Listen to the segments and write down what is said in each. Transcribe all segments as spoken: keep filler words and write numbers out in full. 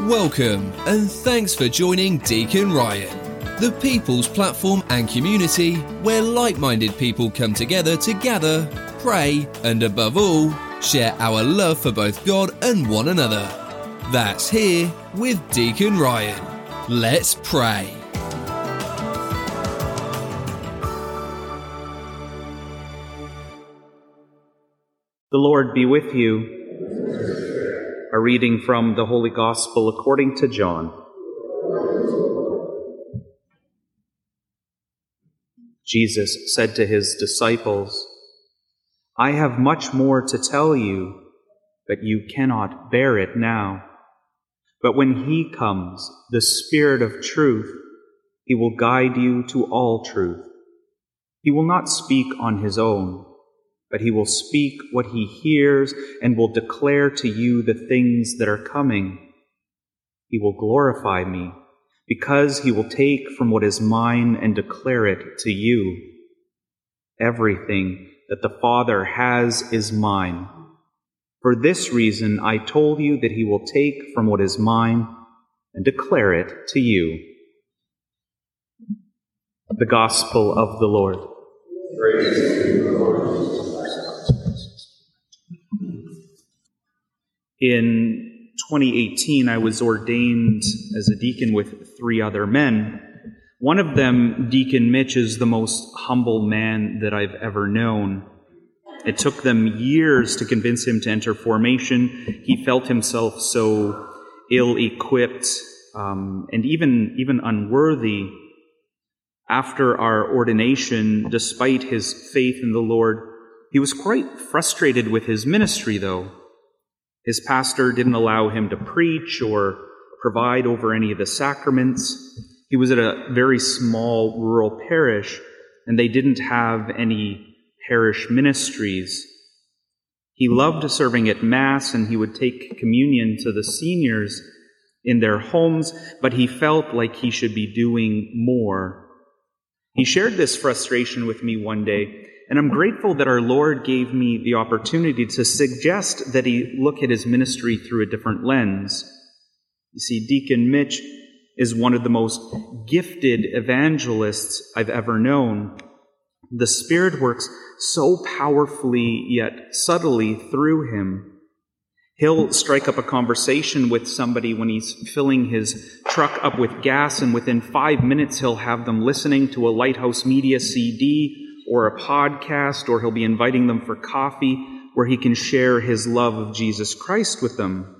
Welcome, and thanks for joining Deacon Ryan, the people's platform and community where like-minded people come together to gather, pray, and above all, share our love for both God and one another. That's here with Deacon Ryan. Let's pray. The Lord be with you. A reading from the Holy Gospel according to John. Jesus said to his disciples, "I have much more to tell you, but you cannot bear it now. But when he comes, the Spirit of truth, he will guide you to all truth. He will not speak on his own, but he will speak what he hears and will declare to you the things that are coming. He will glorify me, because he will take from what is mine and declare it to you. Everything that the Father has is mine. For this reason I told you that he will take from what is mine and declare it to you." The Gospel of the Lord. Praise to you, Lord. In twenty eighteen, I was ordained as a deacon with three other men. One of them, Deacon Mitch, is the most humble man that I've ever known. It took them years to convince him to enter formation. He felt himself so ill-equipped um, and even, even unworthy. After our ordination, despite his faith in the Lord, he was quite frustrated with his ministry, though. His pastor didn't allow him to preach or provide over any of the sacraments. He was at a very small rural parish, and they didn't have any parish ministries. He loved serving at Mass, and he would take communion to the seniors in their homes, but he felt like he should be doing more. He shared this frustration with me one day, and I'm grateful that our Lord gave me the opportunity to suggest that he look at his ministry through a different lens. You see, Deacon Mitch is one of the most gifted evangelists I've ever known. The Spirit works so powerfully yet subtly through him. He'll strike up a conversation with somebody when he's filling his truck up with gas, and within five minutes he'll have them listening to a Lighthouse Media C D or a podcast, or he'll be inviting them for coffee where he can share his love of Jesus Christ with them.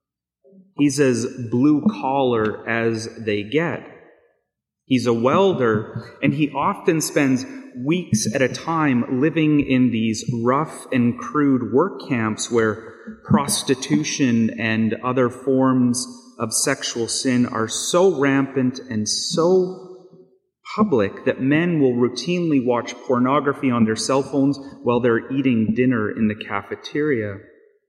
He's as blue-collar as they get. He's a welder, and he often spends weeks at a time living in these rough and crude work camps where prostitution and other forms of sexual sin are so rampant and so public that men will routinely watch pornography on their cell phones while they're eating dinner in the cafeteria.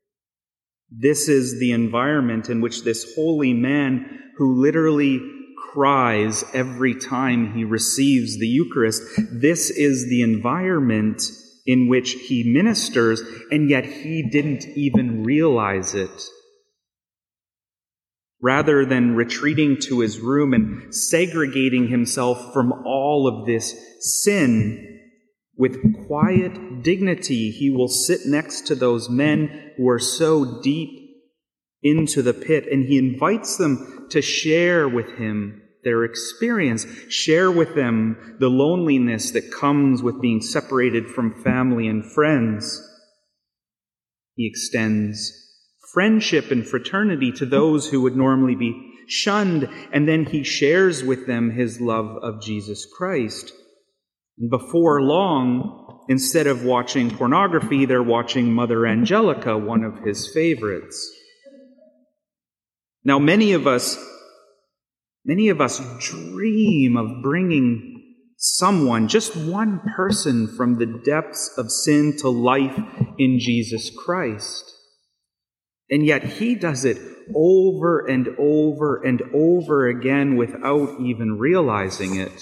This is the environment in which this holy man, who literally cries every time he receives the Eucharist, this is the environment in which he ministers, and yet he didn't even realize it. Rather than retreating to his room and segregating himself from all of this sin, with quiet dignity, he will sit next to those men who are so deep into the pit, and he invites them to share with him their experience, share with them the loneliness that comes with being separated from family and friends. He extends friendship and fraternity to those who would normally be shunned, and then he shares with them his love of Jesus Christ. And before long, instead of watching pornography, they're watching Mother Angelica, one of his favorites. Now, many of us, many of us dream of bringing someone, just one person, from the depths of sin to life in Jesus Christ. And yet he does it over and over and over again without even realizing it.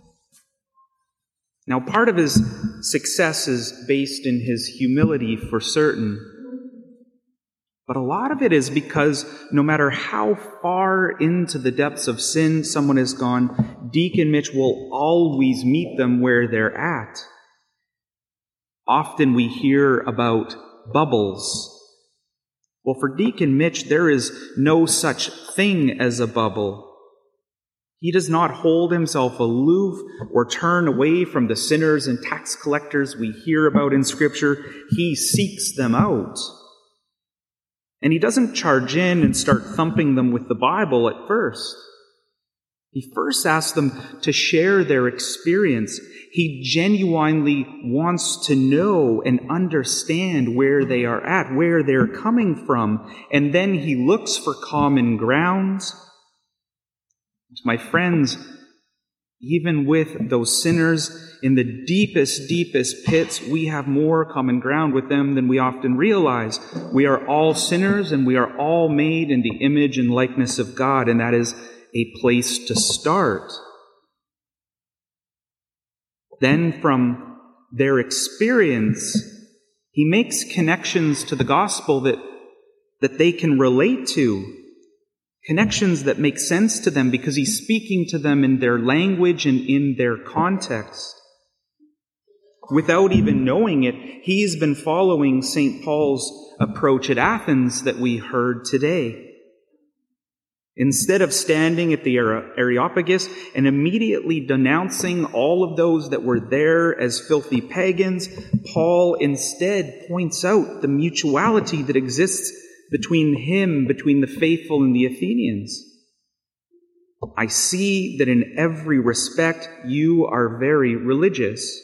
Now, part of his success is based in his humility, for certain. But a lot of it is because no matter how far into the depths of sin someone has gone, Deacon Mitch will always meet them where they're at. Often we hear about bubbles. Well, for Deacon Mitch, there is no such thing as a bubble. He does not hold himself aloof or turn away from the sinners and tax collectors we hear about in Scripture. He seeks them out. And he doesn't charge in and start thumping them with the Bible at first. He first asks them to share their experience. He genuinely wants to know and understand where they are at, where they're coming from. And then he looks for common ground. My friends, even with those sinners in the deepest, deepest pits, we have more common ground with them than we often realize. We are all sinners and we are all made in the image and likeness of God, and that is a place to start. Then from their experience, he makes connections to the gospel that, that they can relate to. Connections that make sense to them because he's speaking to them in their language and in their context. Without even knowing it, he's been following Saint Paul's approach at Athens that we heard today. Instead of standing at the Areopagus and immediately denouncing all of those that were there as filthy pagans, Paul instead points out the mutuality that exists between him, between the faithful and the Athenians. I see that in every respect you are very religious.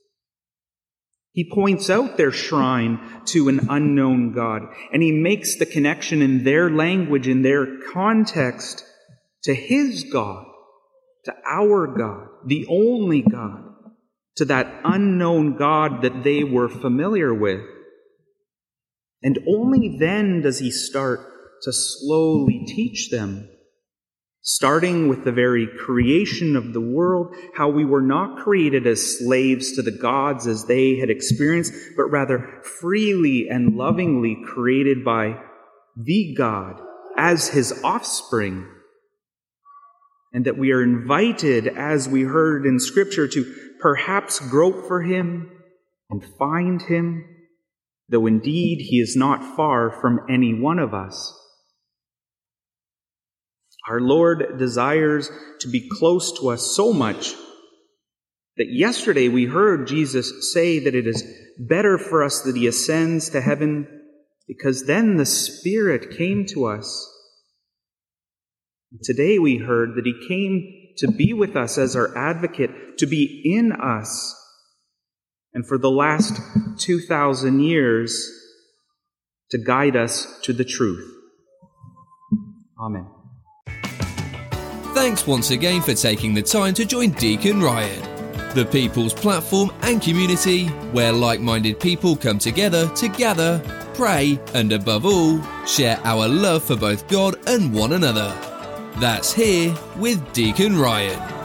He points out their shrine to an unknown God, and he makes the connection in their language, in their context, to his God, to our God, the only God, to that unknown God that they were familiar with. And only then does he start to slowly teach them, starting with the very creation of the world, how we were not created as slaves to the gods as they had experienced, but rather freely and lovingly created by the God as his offspring. And that we are invited, as we heard in Scripture, to perhaps grope for him and find him, though indeed he is not far from any one of us. Our Lord desires to be close to us so much that yesterday we heard Jesus say that it is better for us that he ascends to heaven because then the Spirit came to us. Today we heard that he came to be with us as our advocate, to be in us. And for the last two thousand years, to guide us to the truth. Amen. Thanks once again for taking the time to join Deacon Ryan, the people's platform and community where like-minded people come together to gather, pray, and above all, share our love for both God and one another. That's here with Deacon Ryan.